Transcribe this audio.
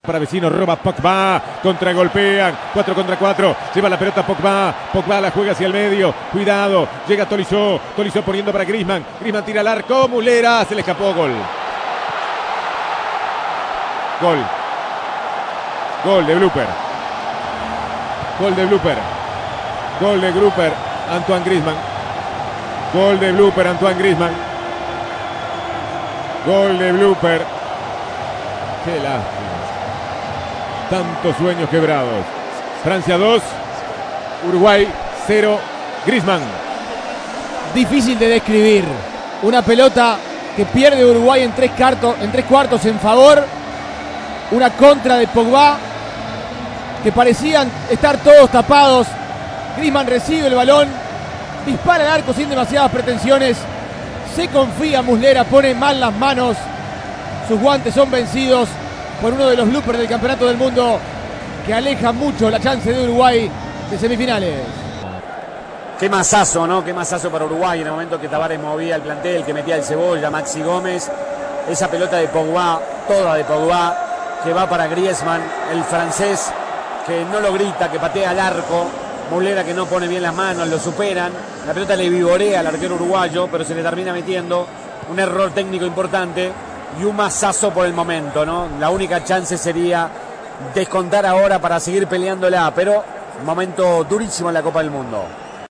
para Vecino, roba Pogba, contragolpean, 4 contra 4, lleva la pelota Pogba la juega hacia el medio, cuidado, llega Tolisso poniendo para Griezmann tira al arco, Muslera, se le escapó, gol de blooper, Antoine Griezmann, qué lástima, tantos sueños quebrados. Francia 2, Uruguay 0, Griezmann. Difícil de describir, una pelota que pierde Uruguay en tres cuartos en favor, una contra de Pogba, que parecían estar todos tapados. Griezmann recibe el balón, dispara al arco sin demasiadas pretensiones, se confía Muslera, pone mal las manos, sus guantes son vencidos por uno de los bloopers del Campeonato del Mundo que aleja mucho la chance de Uruguay de semifinales. Qué masazo, ¿no? Qué masazo para Uruguay en el momento que Tavares movía el plantel, que metía el Cebolla, Maxi Gómez. Esa pelota de Pogba, toda de Pogba, que va para Griezmann, el francés, que no lo grita, que patea al arco. Muslera que no pone bien las manos, lo superan. La pelota le vivorea al arquero uruguayo, pero se le termina metiendo. Un error técnico importante y un masazo por el momento, ¿no? La única chance sería descontar ahora para seguir peleándola, pero un momento durísimo en la Copa del Mundo.